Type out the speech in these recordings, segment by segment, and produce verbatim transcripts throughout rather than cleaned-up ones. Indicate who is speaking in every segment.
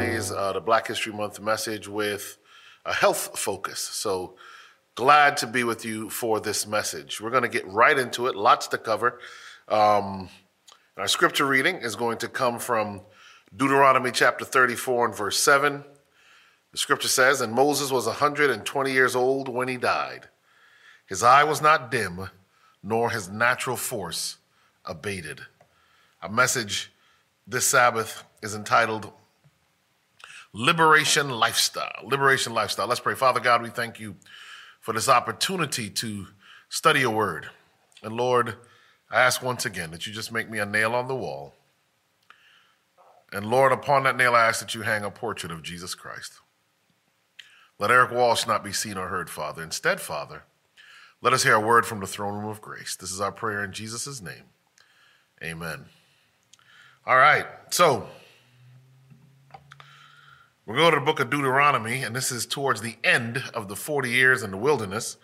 Speaker 1: today's uh, the Black History Month message with a health focus. So glad to be with you for this message. We're going to get right into it. Lots to cover. Um, our scripture reading is going to come from Deuteronomy chapter thirty-four and verse seven. The scripture says, "And Moses was one hundred twenty years old when he died. His eye was not dim, nor his natural force abated." Our message this Sabbath is entitled Liberation Lifestyle. Liberation Lifestyle. Let's pray. Father God, we thank you for this opportunity to study your word. And Lord, I ask once again that you just make me a nail on the wall. And Lord, upon that nail, I ask that you hang a portrait of Jesus Christ. Let Eric Walsh not be seen or heard, Father. Instead, Father, let us hear a word from the throne room of grace. This is our prayer in Jesus' name. Amen. All right, so we'll go to the book of Deuteronomy, and this is towards the end of the forty years in the wilderness.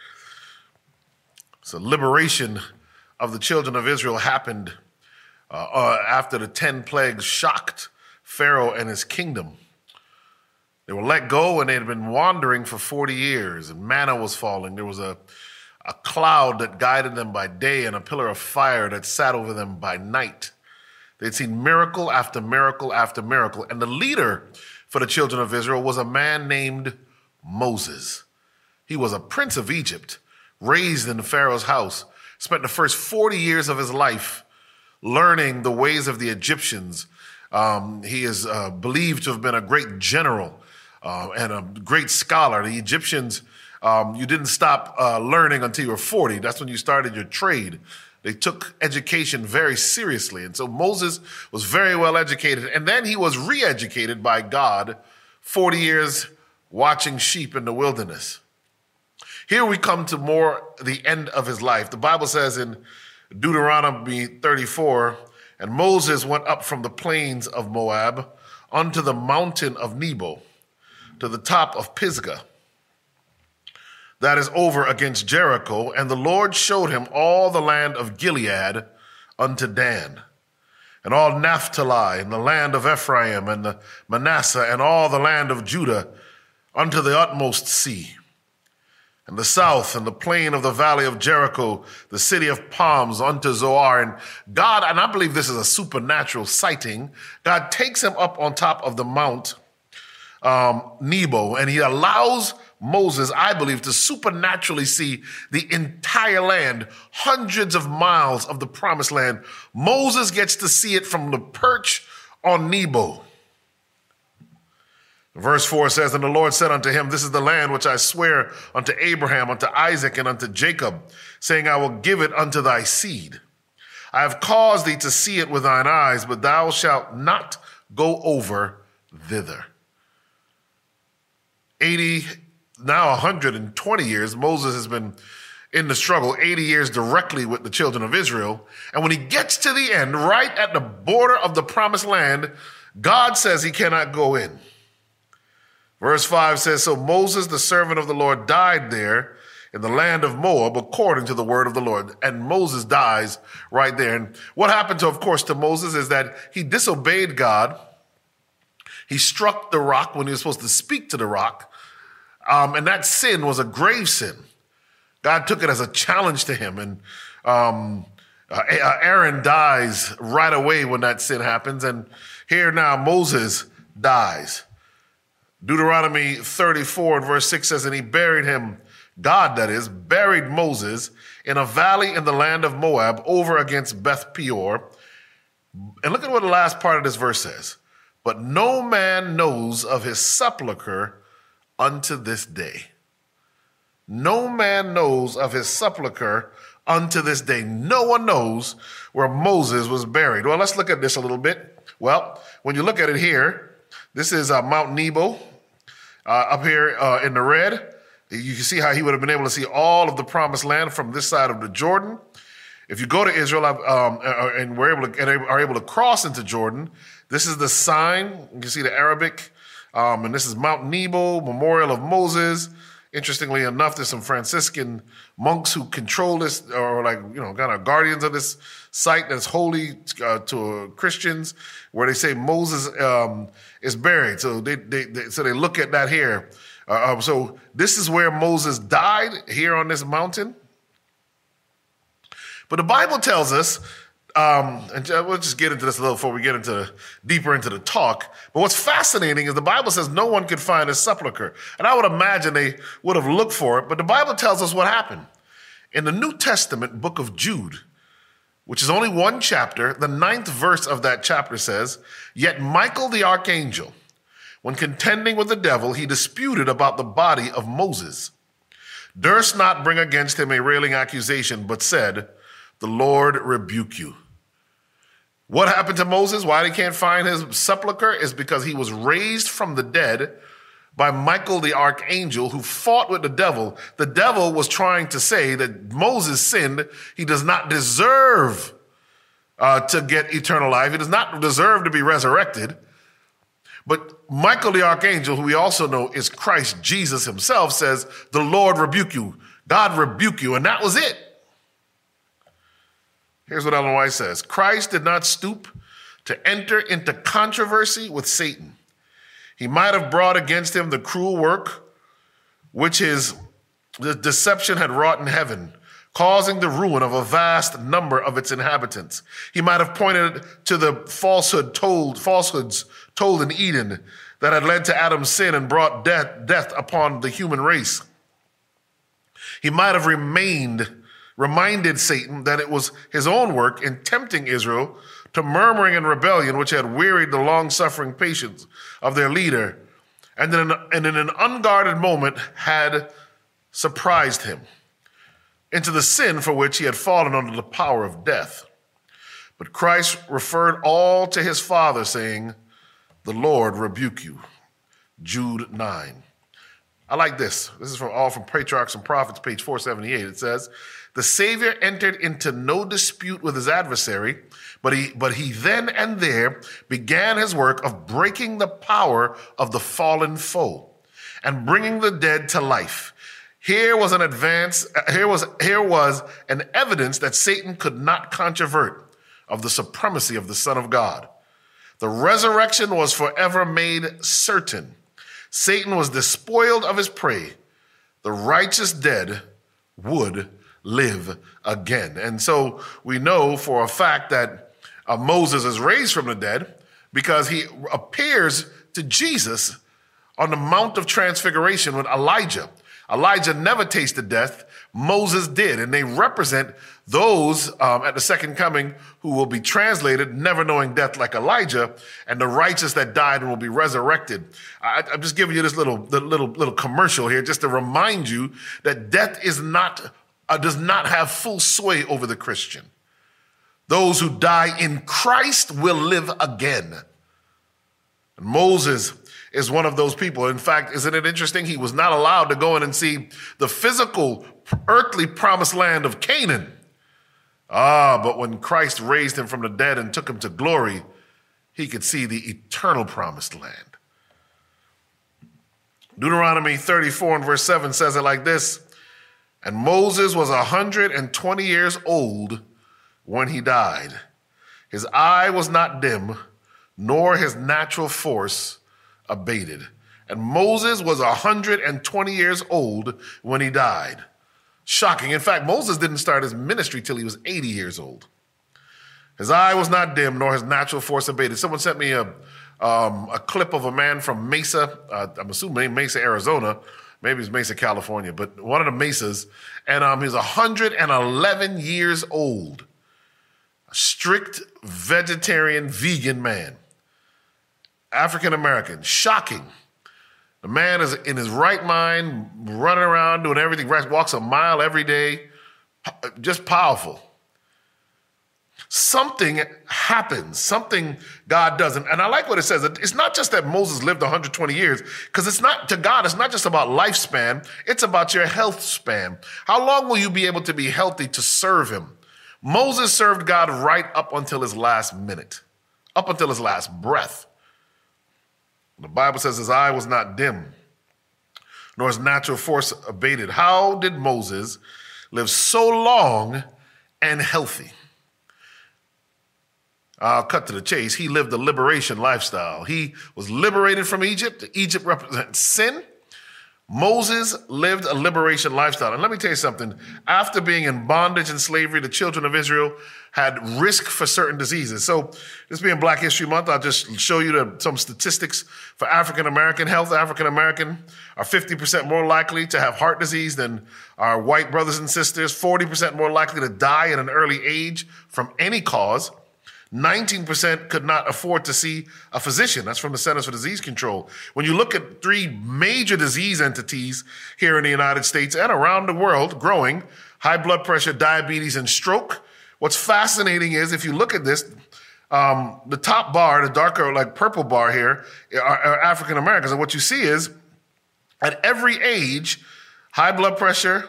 Speaker 1: So liberation of the children of Israel happened uh, uh, after the ten plagues shocked Pharaoh and his kingdom. They were let go, and they had been wandering for forty years, and manna was falling. There was a, a cloud that guided them by day and a pillar of fire that sat over them by night. They'd seen miracle after miracle after miracle. And the leader for the children of Israel was a man named Moses. He was a prince of Egypt, raised in Pharaoh's house, spent the first forty years of his life learning the ways of the Egyptians. Um, he is uh, believed to have been a great general uh, and a great scholar. The Egyptians, um, you didn't stop uh, learning until you were forty. That's when you started your trade. They took education very seriously. And so Moses was very well educated. And then he was re-educated by God forty years watching sheep in the wilderness. Here we come to more the end of his life. The Bible says in Deuteronomy thirty-four, "And Moses went up from the plains of Moab unto the mountain of Nebo, to the top of Pisgah, that is over against Jericho, and the Lord showed him all the land of Gilead unto Dan, and all Naphtali, and the land of Ephraim, and the Manasseh, and all the land of Judah, unto the utmost sea, and the south, and the plain of the valley of Jericho, the city of palms, unto Zoar." And God, and I believe this is a supernatural sighting, God takes him up on top of the mount um, Nebo, and he allows Moses, I believe, to supernaturally see the entire land, hundreds of miles of the promised land. Moses gets to see it from the perch on Nebo. Verse four says, "And the Lord said unto him, This is the land which I swear unto Abraham, unto Isaac, and unto Jacob, saying, I will give it unto thy seed. I have caused thee to see it with thine eyes, but thou shalt not go over thither." eighty Now one hundred twenty years, Moses has been in the struggle, eighty years directly with the children of Israel. And when he gets to the end, right at the border of the promised land, God says he cannot go in. Verse five says, "So Moses, the servant of the Lord, died there in the land of Moab according to the word of the Lord." And Moses dies right there. And what happened to, of course, to Moses is that he disobeyed God. He struck the rock when he was supposed to speak to the rock. Um, and that sin was a grave sin. God took it as a challenge to him. And um, uh, Aaron dies right away when that sin happens. And here now Moses dies. Deuteronomy thirty-four and verse six says, "And he buried him," God that is, buried Moses in a valley in the land of Moab over against Beth Peor. And look at what the last part of this verse says. "But no man knows of his sepulcher unto this day." No man knows of his sepulcher unto this day. No one knows where Moses was buried. Well, let's look at this a little bit. Well, when you look at it here, this is uh, Mount Nebo uh, up here uh, in the red. You can see how he would have been able to see all of the promised land from this side of the Jordan. If you go to Israel um, and we're able to, and are able to cross into Jordan, this is the sign. You can see the Arabic. Um, and this is Mount Nebo, Memorial of Moses. Interestingly enough, there's some Franciscan monks who control this, or like, you know, kind of guardians of this site that's holy uh, to Christians, where they say Moses um, is buried. So they, they, they so they look at that here. Uh, um, so this is where Moses died, here on this mountain. But the Bible tells us, um, and we'll just get into this a little before we get into deeper into the talk. But what's fascinating is the Bible says no one could find his sepulcher. And I would imagine they would have looked for it, but the Bible tells us what happened. In the New Testament book of Jude, which is only one chapter, the ninth verse of that chapter says, "Yet Michael the archangel, when contending with the devil, he disputed about the body of Moses, durst not bring against him a railing accusation, but said, 'The Lord rebuke you.'" What happened to Moses? Why they can't find his sepulcher is because he was raised from the dead by Michael the archangel, who fought with the devil. The devil was trying to say that Moses sinned. He does not deserve uh, to get eternal life. He does not deserve to be resurrected. But Michael the archangel, who we also know is Christ Jesus himself, says, "The Lord rebuke you." God rebuke you. And that was it. Here's what Ellen White says. Christ did not stoop to enter into controversy with Satan. He might have brought against him the cruel work which his the deception had wrought in heaven, causing the ruin of a vast number of its inhabitants. He might have pointed to the falsehood told, falsehoods told in Eden that had led to Adam's sin and brought death, death upon the human race. He might have remained reminded Satan that it was his own work in tempting Israel to murmuring and rebellion, which had wearied the long-suffering patience of their leader, and in, an, and in an unguarded moment had surprised him into the sin for which he had fallen under the power of death. But Christ referred all to his Father, saying, "The Lord rebuke you." Jude nine. I like this. This is from all from Patriarchs and Prophets, page four seventy-eight. It says, "The Savior entered into no dispute with his adversary, but he, but he then and there began his work of breaking the power of the fallen foe and bringing the dead to life. Here was an advance, here was, here was an evidence that Satan could not controvert of the supremacy of the Son of God. The resurrection was forever made certain. Satan was despoiled of his prey. The righteous dead would live again." And so we know for a fact that uh, Moses is raised from the dead because he appears to Jesus on the Mount of Transfiguration with Elijah. Elijah never tasted death. Moses did. And they represent those um, at the second coming who will be translated, never knowing death like Elijah, and the righteous that died and will be resurrected. I, I'm just giving you this little, little, little commercial here just to remind you that death is not, uh, does not have full sway over the Christian. Those who die in Christ will live again. And Moses is one of those people. In fact, isn't it interesting? He was not allowed to go in and see the physical, earthly promised land of Canaan. Ah, but when Christ raised him from the dead and took him to glory, he could see the eternal promised land. Deuteronomy thirty-four and verse seven says it like this: "And Moses was one hundred twenty years old when he died. His eye was not dim, nor his natural force abated." And Moses was one hundred twenty years old when he died. Shocking. In fact, Moses didn't start his ministry till he was eighty years old. His eye was not dim, nor his natural force abated. Someone sent me a, um, a clip of a man from Mesa, uh, I'm assuming Mesa, Arizona. Maybe it's Mesa, California, but one of the mesas. And um, he's one hundred eleven years old. A strict vegetarian, vegan man. African-American. Shocking. The man is in his right mind, running around, doing everything, walks a mile every day. Just powerful. Something happens. Something God does. And, and I like what it says. It's not just that Moses lived one hundred twenty years, because it's not, to God, it's not just about lifespan. It's about your health span. How long will you be able to be healthy to serve him? Moses served God right up until his last minute, up until his last breath. The Bible says his eye was not dim, nor his natural force abated. How did Moses live so long and healthy? I'll cut to the chase. He lived a liberation lifestyle. He was liberated from Egypt. Egypt represents sin. Moses lived a liberation lifestyle. And let me tell you something. After being in bondage and slavery, the children of Israel had risk for certain diseases. So this being Black History Month, I'll just show you the, some statistics for African-American health. African-American are fifty percent more likely to have heart disease than our white brothers and sisters, forty percent more likely to die at an early age from any cause. nineteen percent could not afford to see a physician. That's from the Centers for Disease Control. When you look at three major disease entities here in the United States and around the world growing, high blood pressure, diabetes, and stroke, what's fascinating is if you look at this, um, the top bar, the darker like purple bar here, are, are African Americans. And what you see is at every age, high blood pressure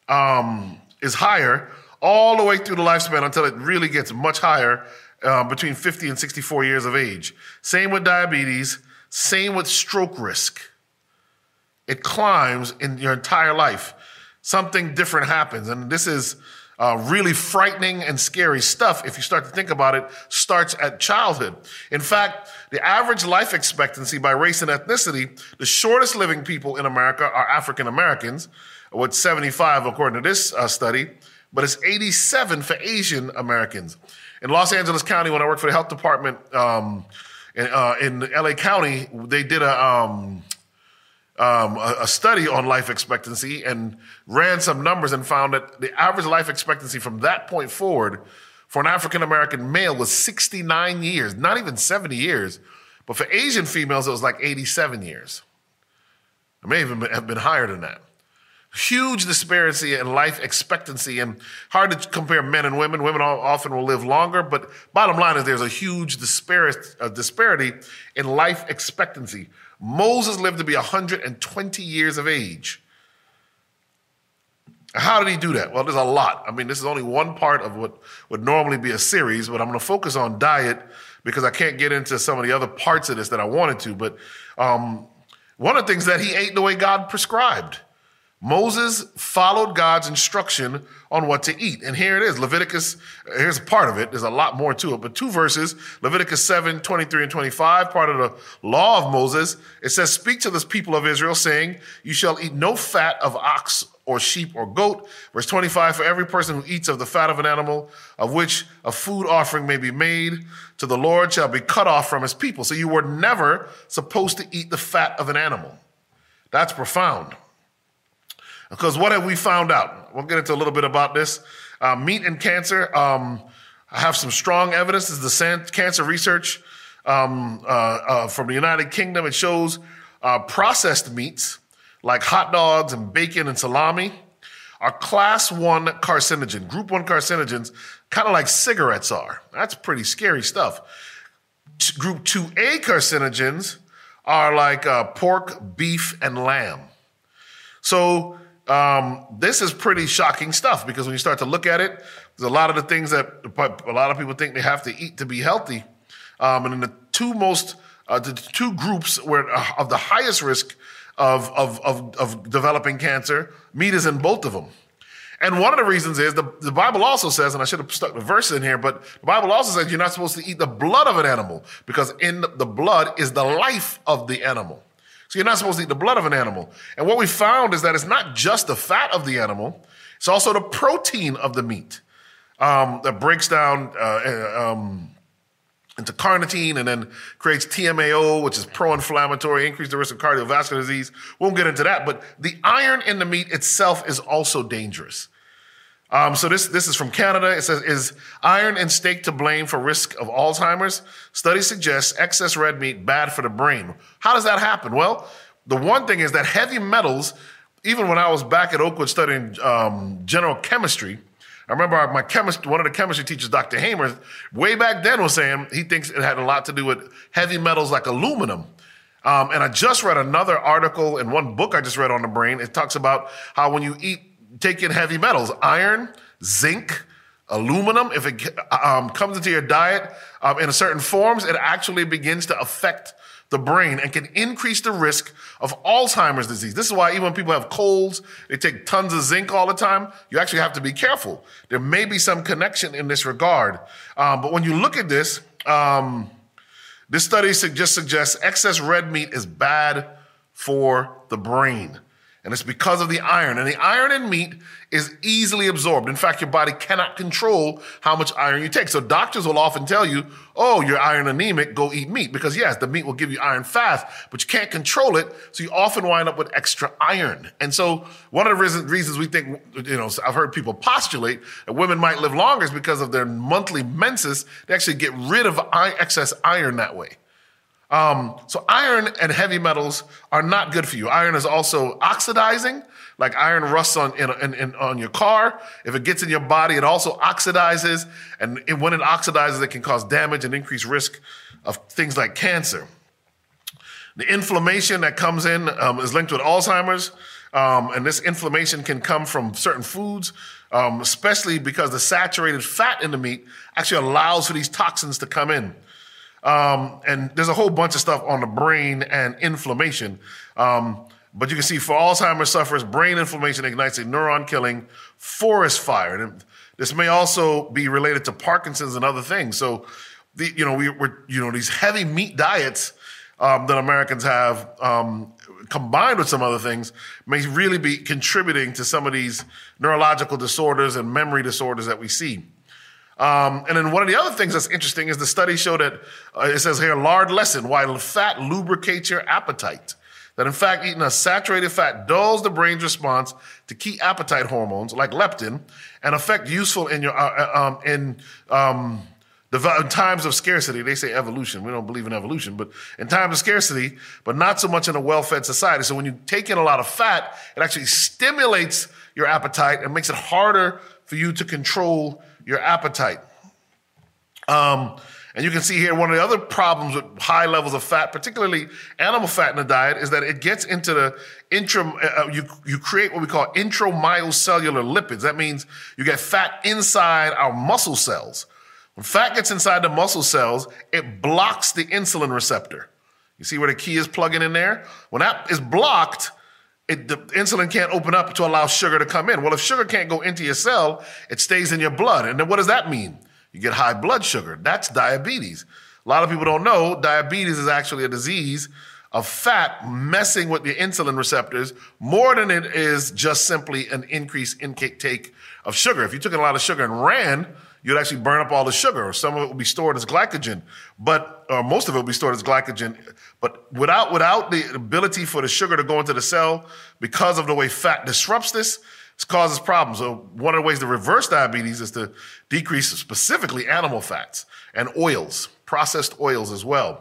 Speaker 1: um, is higher all the way through the lifespan until it really gets much higher Uh, between fifty and sixty-four years of age. Same with diabetes, same with stroke risk. It climbs in your entire life. Something different happens. And this is uh, really frightening and scary stuff. If you start to think about it, starts at childhood. In fact, the average life expectancy by race and ethnicity, the shortest living people in America are African Americans, with seventy-five according to this uh, study, but it's eighty-seven for Asian Americans. In Los Angeles County, when I worked for the health department um, in, uh, in L A County, they did a, um, um, a study on life expectancy and ran some numbers and found that the average life expectancy from that point forward for an African-American male was sixty-nine years, not even seventy years. But for Asian females, it was like eighty-seven years. It may even have been higher than that. Huge disparity in life expectancy, and hard to compare men and women. Women often will live longer, but bottom line is there's a huge disparity in life expectancy. Moses lived to be one hundred twenty years of age. How did he do that? Well, there's a lot. I mean, this is only one part of what would normally be a series, but I'm going to focus on diet because I can't get into some of the other parts of this that I wanted to. But um, one of the things that he ate the way God prescribed. Moses followed God's instruction on what to eat. And here it is, Leviticus, here's a part of it. There's a lot more to it, but two verses, Leviticus seven, twenty-three and twenty-five, part of the law of Moses. It says, speak to the people of Israel saying, you shall eat no fat of ox or sheep or goat. Verse twenty-five, for every person who eats of the fat of an animal of which a food offering may be made to the Lord shall be cut off from his people. So you were never supposed to eat the fat of an animal. That's profound. Because what have we found out? We'll get into a little bit about this. Uh, meat and cancer. Um, I have some strong evidence. This is the San- cancer research um, uh, uh, from the United Kingdom. It shows uh, processed meats like hot dogs and bacon and salami are class one carcinogen, group one carcinogens, kind of like cigarettes are. That's pretty scary stuff. Group two A carcinogens are like uh, pork, beef, and lamb. So Um, this is pretty shocking stuff because when you start to look at it, there's a lot of the things that a lot of people think they have to eat to be healthy. Um, and in the two most, uh, the two groups where uh, of the highest risk of, of, of, of developing cancer, meat is in both of them. And one of the reasons is the, the Bible also says, and I should have stuck the verse in here, but the Bible also says you're not supposed to eat the blood of an animal because in the blood is the life of the animal. So you're not supposed to eat the blood of an animal. And what we found is that it's not just the fat of the animal, it's also the protein of the meat um, that breaks down uh, um, into carnitine and then creates T M A O, which is pro-inflammatory, increase the risk of cardiovascular disease. We won't get into that, but the iron in the meat itself is also dangerous. Um, so this, this is from Canada. It says, is iron in steak to blame for risk of Alzheimer's? Study suggests excess red meat bad for the brain. How does that happen? Well, the one thing is that heavy metals, even when I was back at Oakwood studying um, general chemistry, I remember my chemist, one of the chemistry teachers, Doctor Hamer, way back then was saying he thinks it had a lot to do with heavy metals like aluminum. Um, and I just read another article in one book I just read on the brain. It talks about how when you eat take in heavy metals, iron, zinc, aluminum, if it um, comes into your diet um, in certain forms, it actually begins to affect the brain and can increase the risk of Alzheimer's disease. This is why even when people have colds, they take tons of zinc all the time. You actually have to be careful. There may be some connection in this regard. Um, but when you look at this, um, this study just suggests excess red meat is bad for the brain. And it's because of the iron. And the iron in meat is easily absorbed. In fact, your body cannot control how much iron you take. So doctors will often tell you, oh, you're iron anemic, go eat meat. Because yes, the meat will give you iron fast, but you can't control it. So you often wind up with extra iron. And so one of the reasons, reasons we think, you know, I've heard people postulate that women might live longer is because of their monthly menses. They actually get rid of excess iron that way. Um, so iron and heavy metals are not good for you. Iron is also oxidizing, like iron rusts on in, in, in, on your car. If it gets in your body, it also oxidizes. And it, when it oxidizes, it can cause damage and increase risk of things like cancer. The inflammation that comes in um, is linked with Alzheimer's. Um, and this inflammation can come from certain foods, um, especially because the saturated fat in the meat actually allows for these toxins to come in. Um, and there's a whole bunch of stuff on the brain and inflammation. Um, but you can see for Alzheimer's sufferers, brain inflammation ignites a neuron-killing forest fire. And this may also be related to Parkinson's and other things. So, the, you know, we, we're, you know, these heavy meat diets um, that Americans have, um, combined with some other things, may really be contributing to some of these neurological disorders and memory disorders that we see. Um, and then one of the other things that's interesting is the study showed that, uh, it says here, lard lesson, why fat lubricates your appetite. That in fact, eating a saturated fat dulls the brain's response to key appetite hormones like leptin and affect useful in your, uh, um, in, um, the in times of scarcity. They say evolution. We don't believe in evolution, but in times of scarcity, but not so much in a well-fed society. So when you take in a lot of fat, it actually stimulates your appetite and makes it harder for you to control your appetite. Um, and you can see here one of the other problems with high levels of fat, particularly animal fat in the diet, is that it gets into the intra, uh, you, you create what we call intramyocellular lipids. That means you get fat inside our muscle cells. When fat gets inside the muscle cells, it blocks the insulin receptor. You see where the key is plugging in there? When that is blocked, It, the insulin can't open up to allow sugar to come in. Well, if sugar can't go into your cell, it stays in your blood. And then what does that mean? You get high blood sugar. That's diabetes. A lot of people don't know diabetes is actually a disease of fat messing with the insulin receptors more than it is just simply an increased intake of sugar. If you took in a lot of sugar and ran, you'd actually burn up all the sugar, or some of it would be stored as glycogen, but or most of it would be stored as glycogen. But without without the ability for the sugar to go into the cell, because of the way fat disrupts this, it causes problems. So one of the ways to reverse diabetes is to decrease specifically animal fats and oils, processed oils as well.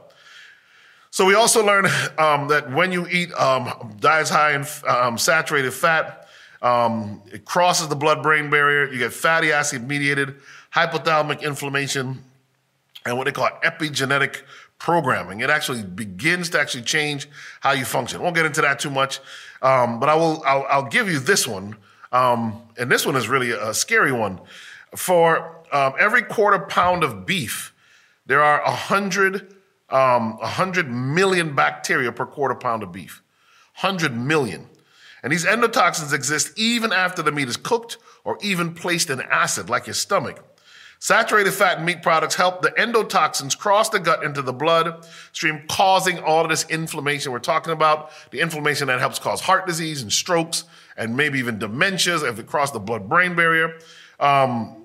Speaker 1: So we also learned um, that when you eat um, diets high in um, saturated fat, um, it crosses the blood-brain barrier. You get fatty acid-mediated hypothalamic inflammation and what they call epigenetic programming. It actually begins to actually change how you function. I won't get into that too much, um, but I will. I'll, I'll give you this one, um, and this one is really a scary one. For um, every quarter pound of beef, there are a hundred, um, a hundred million bacteria per quarter pound of beef. Hundred million. And these endotoxins exist even after the meat is cooked or even placed in acid, like your stomach. Saturated fat and meat products help the endotoxins cross the gut into the blood stream, causing all of this inflammation we're talking about, the inflammation that helps cause heart disease and strokes and maybe even dementias if it crosses the blood-brain barrier. Um,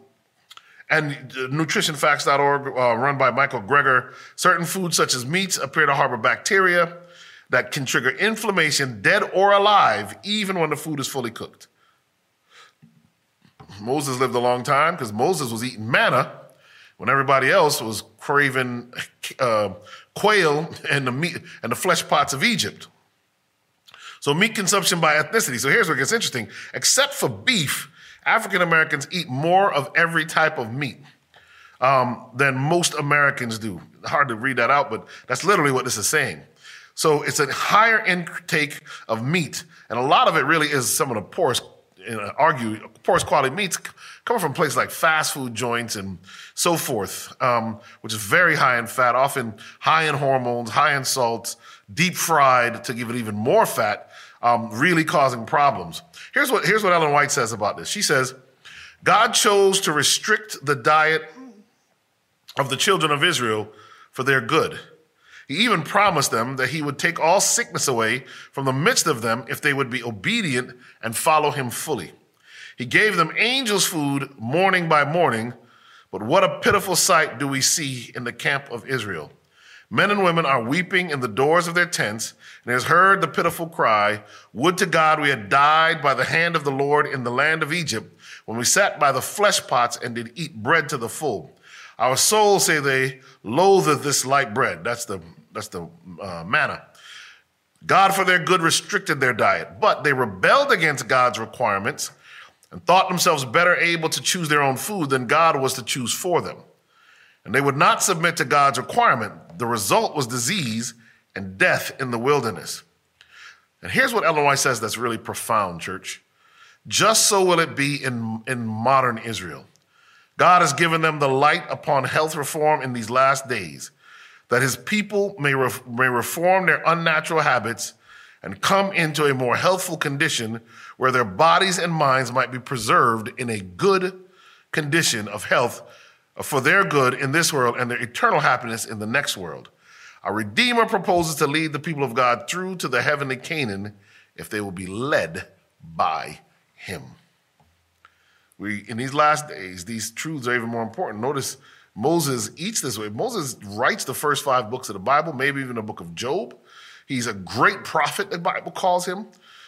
Speaker 1: and nutrition facts dot org, uh, run by Michael Greger, certain foods such as meats appear to harbor bacteria that can trigger inflammation, dead or alive, even when the food is fully cooked. Moses lived a long time because Moses was eating manna when everybody else was craving uh, quail and the meat and the flesh pots of Egypt. So meat consumption by ethnicity. So here's where it gets interesting. Except for beef, African Americans eat more of every type of meat um, than most Americans do. Hard to read that out, but that's literally what this is saying. So it's a higher intake of meat, and a lot of it really is some of the poorest you know, argue poorest quality meats coming from places like fast food joints and so forth, um, which is very high in fat, often high in hormones, high in salts, deep fried to give it even more fat, um, really causing problems. Here's what, here's what Ellen White says about this. She says, God chose to restrict the diet of the children of Israel for their good. He even promised them that he would take all sickness away from the midst of them if they would be obedient and follow him fully. He gave them angels' food morning by morning, but what a pitiful sight do we see in the camp of Israel. Men and women are weeping in the doors of their tents, and has heard the pitiful cry, would to God we had died by the hand of the Lord in the land of Egypt, when we sat by the flesh pots and did eat bread to the full. Our souls, say they, loatheth this light bread. That's the, that's the uh, manna. God for their good restricted their diet, but they rebelled against God's requirements and thought themselves better able to choose their own food than God was to choose for them. And they would not submit to God's requirement. The result was disease and death in the wilderness. And here's what Ellen White says that's really profound, church. Just so will it be in, in modern Israel. God has given them the light upon health reform in these last days, that his people may, re- may reform their unnatural habits and come into a more healthful condition where their bodies and minds might be preserved in a good condition of health for their good in this world and their eternal happiness in the next world. Our Redeemer proposes to lead the people of God through to the heavenly Canaan if they will be led by him. We, in these last days, these truths are even more important. Notice Moses eats this way. Moses writes the first five books of the Bible, maybe even the book of Job. He's a great prophet, the Bible calls him,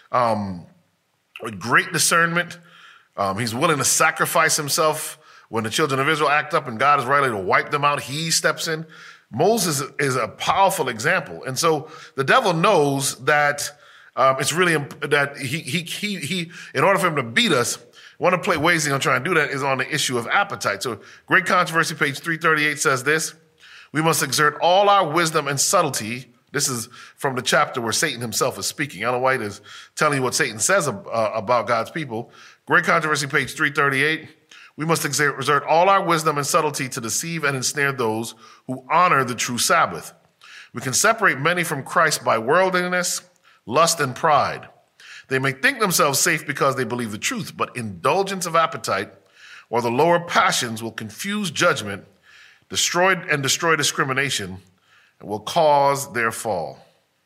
Speaker 1: um, with great discernment. Um, he's willing to sacrifice himself when the children of Israel act up and God is ready to wipe them out. He steps in. Moses is a powerful example. And so the devil knows that um, it's really, imp- that he, he, he, he, in order for him to beat us, one of the ways he's going to try and do that is on the issue of appetite. So Great Controversy, page three thirty-eight says this: we must exert all our wisdom and subtlety. This is from the chapter where Satan himself is speaking. Ellen White is telling you what Satan says uh, about God's people. Great Controversy, page three thirty-eight. We must exert, exert all our wisdom and subtlety to deceive and ensnare those who honor the true Sabbath. We can separate many from Christ by worldliness, lust, and pride. They may think themselves safe because they believe the truth, but indulgence of appetite or the lower passions will confuse judgment, destroy and destroy discrimination, and will cause their fall.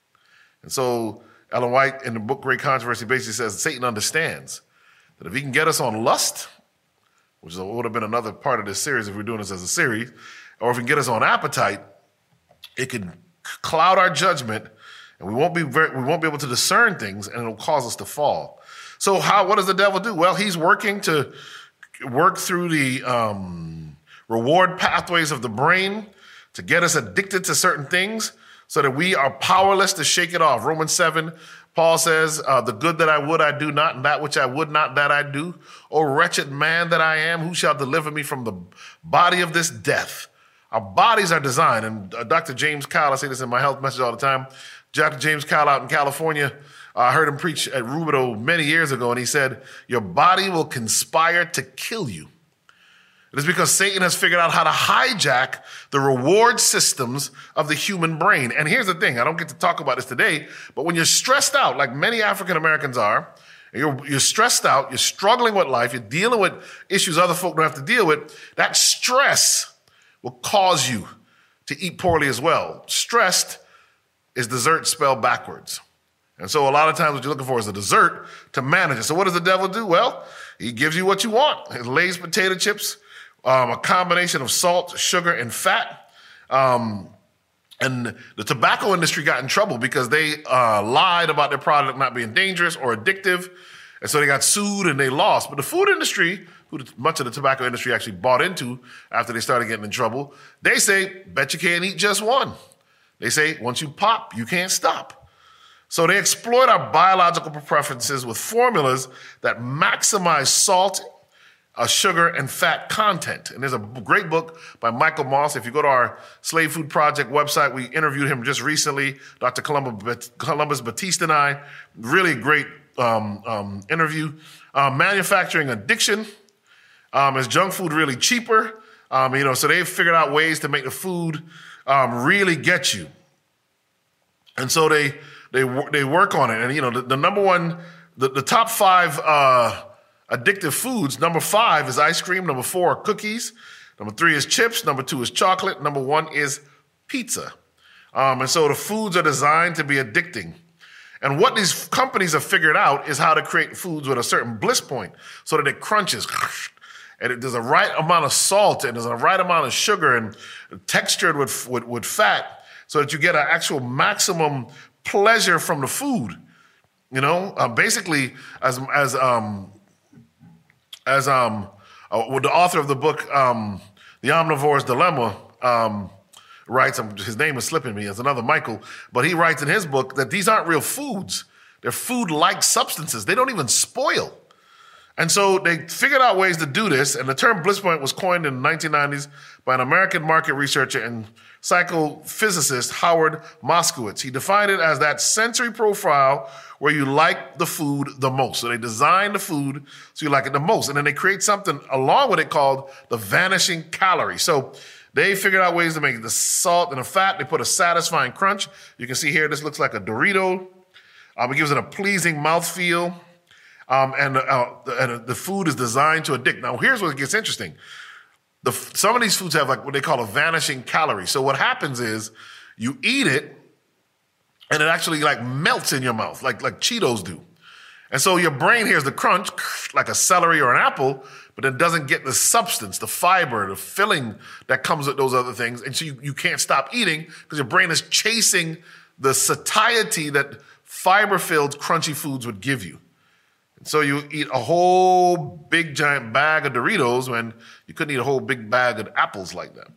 Speaker 1: And so Ellen White in the book Great Controversy basically says Satan understands that if he can get us on lust, which would have been another part of this series if we're doing this as a series, or if he can get us on appetite, it could cloud our judgment, and we won't be very, we won't be able to discern things, and it'll cause us to fall. So how? What does the devil do? Well, he's working to work through the um, reward pathways of the brain to get us addicted to certain things so that we are powerless to shake it off. Romans seven, Paul says, uh, the good that I would I do not, and that which I would not that I do. O wretched man that I am, who shall deliver me from the body of this death? Our bodies are designed, and uh, Doctor James Kyle, I say this in my health message all the time, Doctor James Kyle out in California, uh, I heard him preach at Rubidoux many years ago, and he said, your body will conspire to kill you. It is because Satan has figured out how to hijack the reward systems of the human brain. And here's the thing, I don't get to talk about this today, but when you're stressed out, like many African Americans are, you're, you're stressed out, you're struggling with life, you're dealing with issues other folk don't have to deal with, that stress will cause you to eat poorly as well. Stressed is dessert spelled backwards. And so a lot of times what you're looking for is a dessert to manage it. So what does the devil do? Well, he gives you what you want. His Lay's potato chips, um, a combination of salt, sugar, and fat. Um, and the tobacco industry got in trouble because they uh, lied about their product not being dangerous or addictive. And so they got sued and they lost. But the food industry, who much of the tobacco industry actually bought into after they started getting in trouble, they say, bet you can't eat just one. They say, once you pop, you can't stop. So they exploit our biological preferences with formulas that maximize salt, uh, sugar, and fat content. And there's a great book by Michael Moss. If you go to our Slave Food Project website, we interviewed him just recently, Doctor Columbus, Columbus Batiste and I. Really great um, um, interview. Uh, manufacturing addiction. Um, is junk food really cheaper? Um, you know, so they've figured out ways to make the food um, really get you. And so they they they work on it. And, you know, the, the number one, the, the top five uh, addictive foods, number five is ice cream. Number four are cookies. Number three is chips. Number two is chocolate. Number one is pizza. Um, and so the foods are designed to be addicting. And what these companies have figured out is how to create foods with a certain bliss point so that it crunches. And it, there's a right amount of salt and there's a right amount of sugar and textured with, with, with fat so that you get an actual maximum pleasure from the food. You know, uh, basically, as as um, as um, uh, with the author of the book, um, The Omnivore's Dilemma, um, writes, his name is slipping me, it's another Michael, but he writes in his book that these aren't real foods. They're food-like substances. They don't even spoil. And so they figured out ways to do this, and the term bliss point was coined in the nineteen nineties by an American market researcher and psychophysicist, Howard Moskowitz. He defined it as that sensory profile where you like the food the most. So they design the food so you like it the most. And then they create something along with it called the vanishing calorie. So they figured out ways to make the salt and the fat. They put a satisfying crunch. You can see here, this looks like a Dorito. Um, it gives it a pleasing mouthfeel. Um, and, uh, and the food is designed to addict. Now, here's where it gets interesting. The, some of these foods have like what they call a vanishing calorie. So what happens is you eat it and it actually like melts in your mouth, like, like Cheetos do. And so your brain hears the crunch, like a celery or an apple, but it doesn't get the substance, the fiber, the filling that comes with those other things. And so you, you can't stop eating because your brain is chasing the satiety that fiber-filled crunchy foods would give you. And so you eat a whole big giant bag of Doritos when you couldn't eat a whole big bag of apples like that.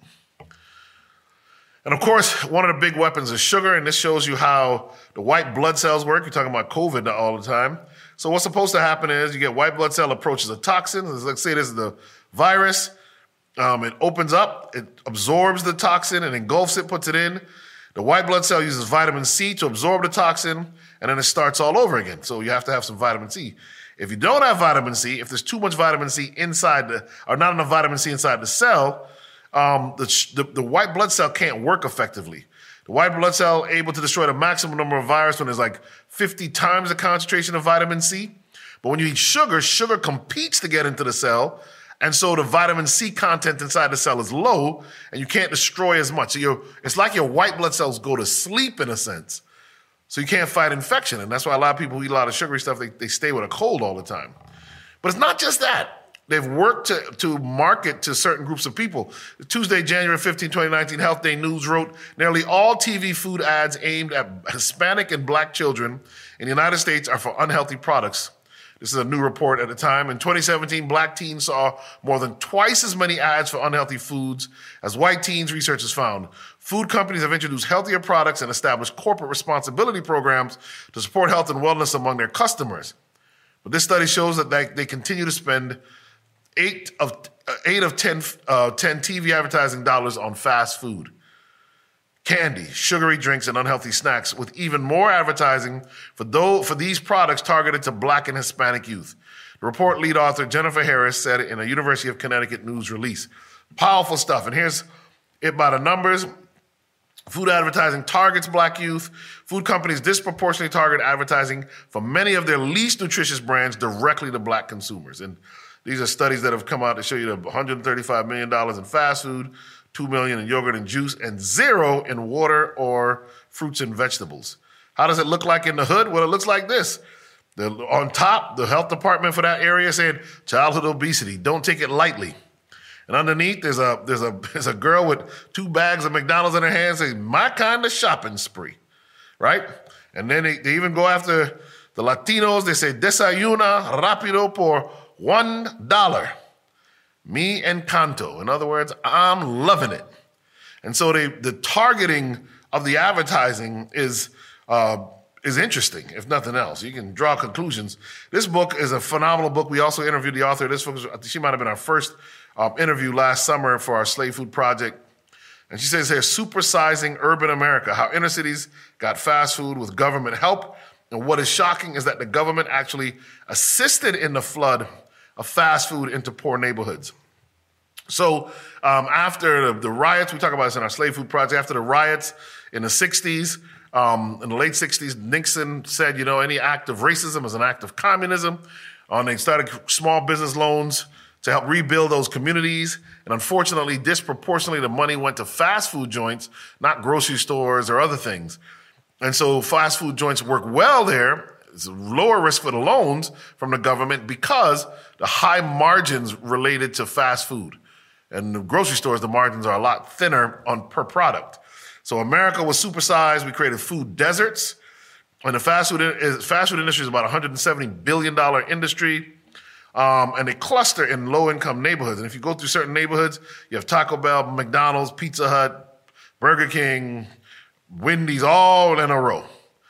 Speaker 1: And of course, one of the big weapons is sugar, and this shows you how the white blood cells work. You're talking about COVID all the time. So what's supposed to happen is you get white blood cell approaches a toxin. Let's say this is the virus. Um, it opens up, it absorbs the toxin and engulfs it, puts it in. The white blood cell uses vitamin C to absorb the toxin, and then it starts all over again. So you have to have some vitamin C. If you don't have vitamin C, if there's too much vitamin C inside the, or not enough vitamin C inside the cell, um, the, the, the white blood cell can't work effectively. The white blood cell able to destroy the maximum number of virus when there's like fifty times the concentration of vitamin C. But when you eat sugar, sugar competes to get into the cell. And so the vitamin C content inside the cell is low and you can't destroy as much. So you're, it's like your white blood cells go to sleep in a sense. So you can't fight infection. And that's why a lot of people who eat a lot of sugary stuff, they, they stay with a cold all the time. But it's not just that. They've worked to, to market to certain groups of people. Tuesday, January fifteenth, twenty nineteen, Health Day News wrote, nearly all T V food ads aimed at Hispanic and black children in the United States are for unhealthy products. This is a new report at the time. In twenty seventeen, black teens saw more than twice as many ads for unhealthy foods as white teens, researchers found. Food companies have introduced healthier products and established corporate responsibility programs to support health and wellness among their customers. But this study shows that they, they continue to spend eight of uh, eight of ten, uh, ten T V advertising dollars on fast food, candy, sugary drinks, and unhealthy snacks, with even more advertising for those, for these products targeted to black and Hispanic youth. The report lead author Jennifer Harris said it in a University of Connecticut news release. Powerful stuff. And here's it by the numbers. Food advertising targets black youth. Food companies disproportionately target advertising for many of their least nutritious brands directly to black consumers. And these are studies that have come out to show you that one hundred thirty-five million dollars in fast food, two million dollars in yogurt and juice, and zero in water or fruits and vegetables. How does it look like in the hood? Well, it looks like this. The, on top, the health department for that area said, childhood obesity, don't take it lightly. And underneath, there's a there's a there's a girl with two bags of McDonald's in her hand saying, my kind of shopping spree, right? And then they, they even go after the Latinos. They say, desayuna rápido por one dollar. Me encanto. In other words, I'm loving it. And so they, the targeting of the advertising is uh, is interesting, if nothing else. You can draw conclusions. This book is a phenomenal book. We also interviewed the author of this book. She might have been our first um, interview last summer for our Slave Food Project. And she says here, Supersizing Urban America, how inner cities got fast food with government help And what is shocking is that the government actually assisted in the flood of fast food into poor neighborhoods. So um, after the, the riots, we talk about this in our Slave Food Project, after the riots in the sixties, um, in the late sixties, Nixon said, you know, any act of racism is an act of communism. Um, they started small business loans to help rebuild those communities. And unfortunately, disproportionately, the money went to fast food joints, not grocery stores or other things. And so fast food joints work well there. It's a lower risk for the loans from the government because the high margins related to fast food. And the grocery stores, the margins are a lot thinner on per product. So America was supersized. We created food deserts. And the fast food, fast food industry is about a one hundred seventy billion dollars industry. Um, and they cluster in low-income neighborhoods. And if you go through certain neighborhoods, you have Taco Bell, McDonald's, Pizza Hut, Burger King, Wendy's, all in a row.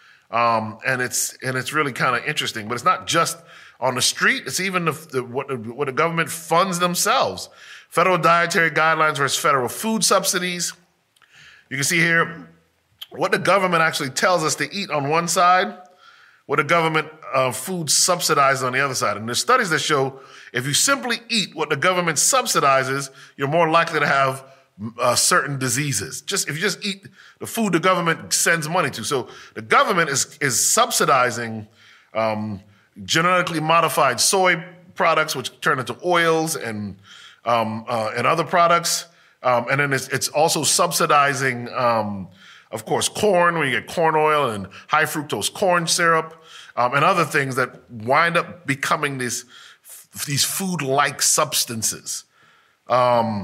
Speaker 1: Um, and it's and it's really kind of interesting. But it's not just on the street. It's even the, the, what, the, what the government funds themselves. Federal dietary guidelines versus federal food subsidies. You can see here what the government actually tells us to eat on one side, what the government uh, food subsidizes on the other side. And there's studies that show if you simply eat what the government subsidizes, you're more likely to have uh, certain diseases. Just if you just eat the food the government sends money to. So the government is is subsidizing um, genetically modified soy products, which turn into oils and um, uh, and other products. Um, and then it's, it's also subsidizing, um, of course, corn, where you get corn oil and high fructose corn syrup, um, and other things that wind up becoming these, these food-like substances, um,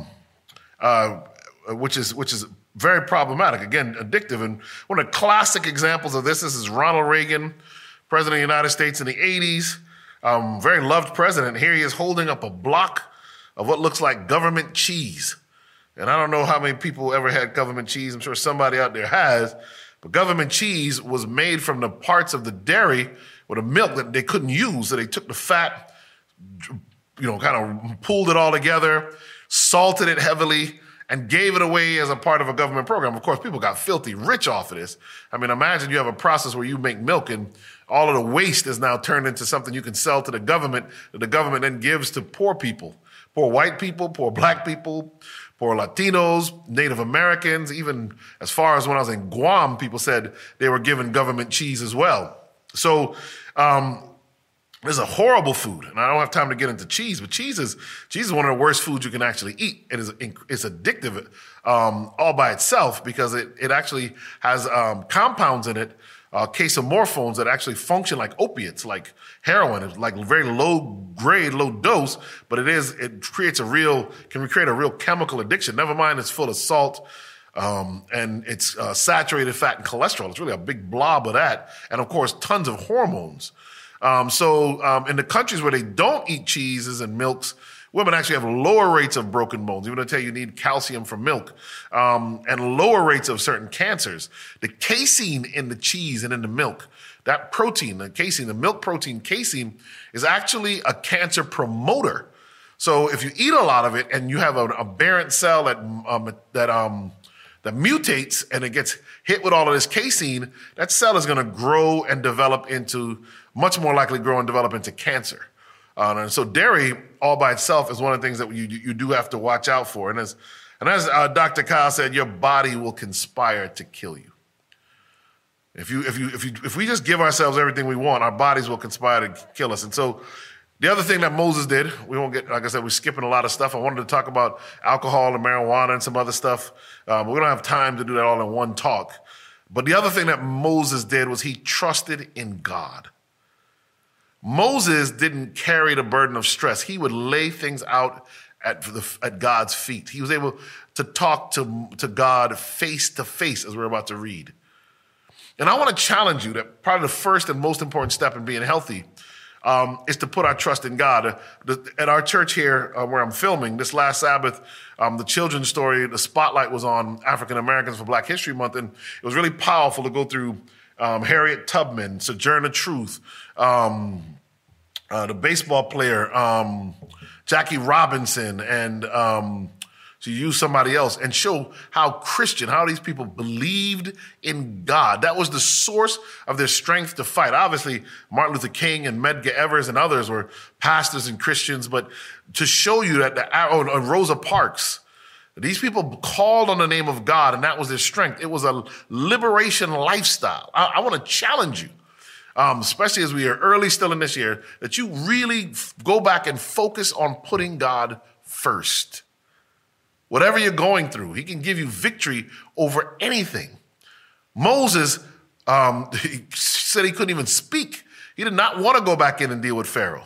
Speaker 1: uh, which is which is very problematic. Again, addictive. And one of the classic examples of this, this is Ronald Reagan, president of the United States in the eighties, um, very loved president. Here he is holding up a block of what looks like government cheese. And I don't know how many people ever had government cheese. I'm sure somebody out there has. But government cheese was made from the parts of the dairy or the milk that they couldn't use. So they took the fat, you know, kind of pulled it all together, salted it heavily, and gave it away as a part of a government program. Of course, people got filthy rich off of this. I mean, imagine you have a process where you make milk and all of the waste is now turned into something you can sell to the government that the government then gives to poor people, poor white people, poor black people, poor Latinos, Native Americans, even as far as when I was in Guam, people said they were given government cheese as well. So um, this is a horrible food, and I don't have time to get into cheese, but cheese is cheese is one of the worst foods you can actually eat. It is it's addictive um, all by itself because it, it actually has um, compounds in it, uh, casomorphones that actually function like opiates, like heroin. It's like very low grade, low dose, but it is, it creates a real, can create a real chemical addiction. Never mind it's full of salt um, and it's uh, saturated fat and cholesterol. It's really a big blob of that. And of course, tons of hormones. Um, so um, in the countries where they don't eat cheeses and milks, women actually have lower rates of broken bones, even though they tell you you need calcium from milk, um, and lower rates of certain cancers. The casein in the cheese and in the milk, that protein, the casein, the milk protein casein, is actually a cancer promoter. So if you eat a lot of it and you have an aberrant cell that um, that um, that mutates and it gets hit with all of this casein, that cell is going to grow and develop into, much more likely grow and develop into cancer. Uh, and so dairy all by itself is one of the things that you you do have to watch out for. And as and as uh, Doctor Kyle said, your body will conspire to kill you. If you if you if you if we just give ourselves everything we want, our bodies will conspire to kill us. And so the other thing that Moses did, we won't get, like I said, we're skipping a lot of stuff. I wanted to talk about alcohol and marijuana and some other stuff, uh, but we don't have time to do that all in one talk. But the other thing that Moses did was he trusted in God. Moses didn't carry the burden of stress. He would lay things out at, the, at God's feet. He was able to talk to, to God face to face, as we're about to read. And I want to challenge you that probably the first and most important step in being healthy um, is to put our trust in God. Uh, the, at our church here, uh, where I'm filming, this last Sabbath, um, the children's story, the spotlight was on African Americans for Black History Month, and it was really powerful to go through um, Harriet Tubman, Sojourner Truth, um, uh, the baseball player, um, Jackie Robinson, and um, So you use somebody else and show how Christian, how these people believed in God. That was the source of their strength to fight. Obviously, Martin Luther King and Medgar Evers and others were pastors and Christians, but to show you that, the, oh, and Rosa Parks, these people called on the name of God, and that was their strength. It was a liberation lifestyle. I, I want to challenge you, um, especially as we are early still in this year, that you really f- go back and focus on putting God first. Whatever you're going through, he can give you victory over anything. Moses um, he said he couldn't even speak. He did not want to go back in and deal with Pharaoh.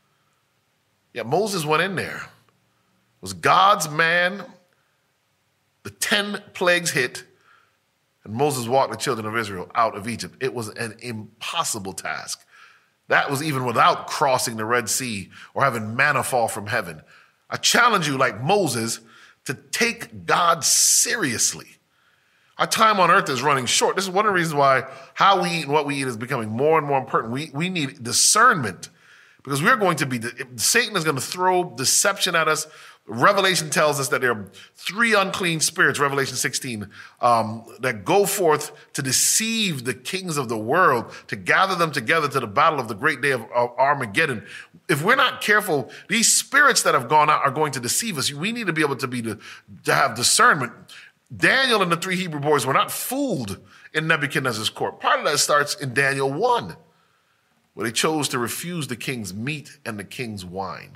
Speaker 1: Yeah, Moses went in there. It was God's man. The ten plagues hit, and Moses walked the children of Israel out of Egypt. It was an impossible task. That was even without crossing the Red Sea or having manna fall from heaven. I challenge you, like Moses, to take God seriously. Our time on earth is running short. This is one of the reasons why how we eat and what we eat is becoming more and more important. We, we need discernment because we're going to be, Satan is going to throw deception at us. Revelation tells us that there are three unclean spirits, Revelation sixteen, um, that go forth to deceive the kings of the world, to gather them together to the battle of the great day of, of Armageddon. If we're not careful, these spirits that have gone out are going to deceive us. We need to be able to be to, to have discernment. Daniel and the three Hebrew boys were not fooled in Nebuchadnezzar's court. Part of that starts in Daniel one, where they chose to refuse the king's meat and the king's wine.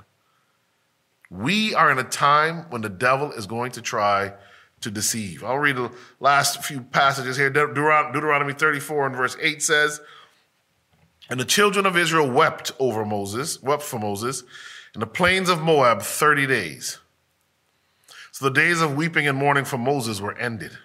Speaker 1: We are in a time when the devil is going to try to deceive. I'll read the last few passages here. Deut- Deuteronomy thirty-four and verse eight says, "And the children of Israel wept over Moses, wept for Moses, in the plains of Moab thirty days. So the days of weeping and mourning for Moses were ended.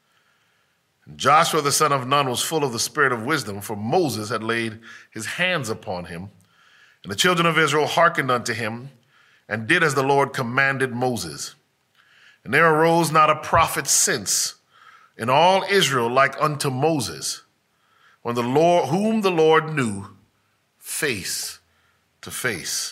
Speaker 1: And Joshua the son of Nun was full of the spirit of wisdom, for Moses had laid his hands upon him. And the children of Israel hearkened unto him, and did as the Lord commanded Moses. And there arose not a prophet since in all Israel like unto Moses, when the Lord, whom the Lord knew face to face."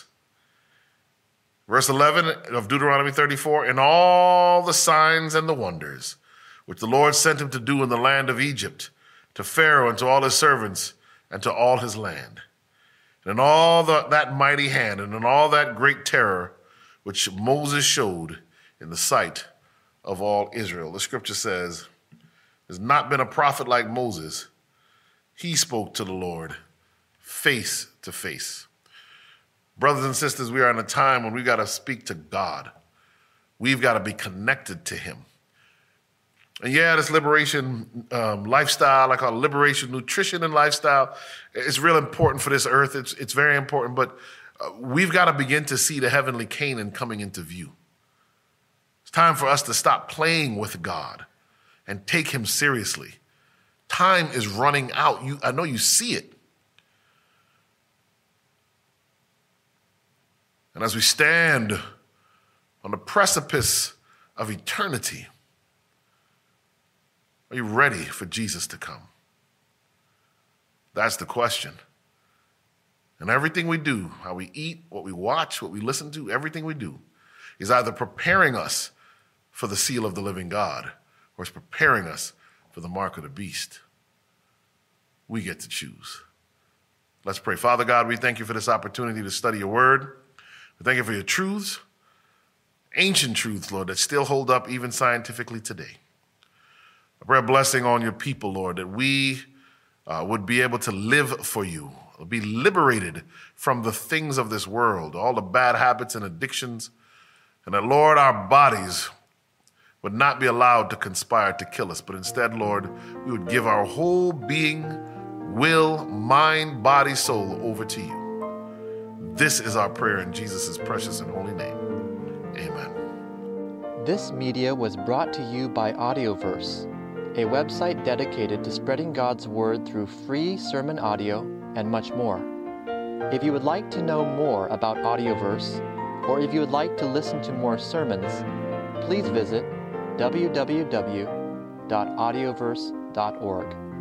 Speaker 1: Verse eleven of Deuteronomy thirty-four, "And all the signs and the wonders which the Lord sent him to do in the land of Egypt, to Pharaoh and to all his servants and to all his land. And in all the, that mighty hand and in all that great terror which Moses showed in the sight of all Israel." The scripture says, there's not been a prophet like Moses. He spoke to the Lord face to face. Brothers and sisters, we are in a time when we got to speak to God. We've got to be connected to him. And yeah, this liberation um, lifestyle, I call it liberation nutrition and lifestyle, it's real important for this earth. It's, it's very important, but uh, we've got to begin to see the heavenly Canaan coming into view. It's time for us to stop playing with God and take him seriously. Time is running out. You, I know you see it. And as we stand on the precipice of eternity, are you ready for Jesus to come? That's the question. And everything we do, how we eat, what we watch, what we listen to, everything we do is either preparing us for the seal of the living God or it's preparing us for the mark of the beast. We get to choose. Let's pray. Father God, we thank you for this opportunity to study your word. We thank you for your truths, ancient truths, Lord, that still hold up even scientifically today. I pray a blessing on your people, Lord, that we uh, would be able to live for you, be liberated from the things of this world, all the bad habits and addictions, and that, Lord, our bodies would not be allowed to conspire to kill us, but instead, Lord, we would give our whole being, will, mind, body, soul over to you. This is our prayer in Jesus' precious and holy name. Amen.
Speaker 2: This media was brought to you by Audioverse, a website dedicated to spreading God's word through free sermon audio and much more. If you would like to know more about Audioverse, or if you would like to listen to more sermons, please visit w w w dot audioverse dot org.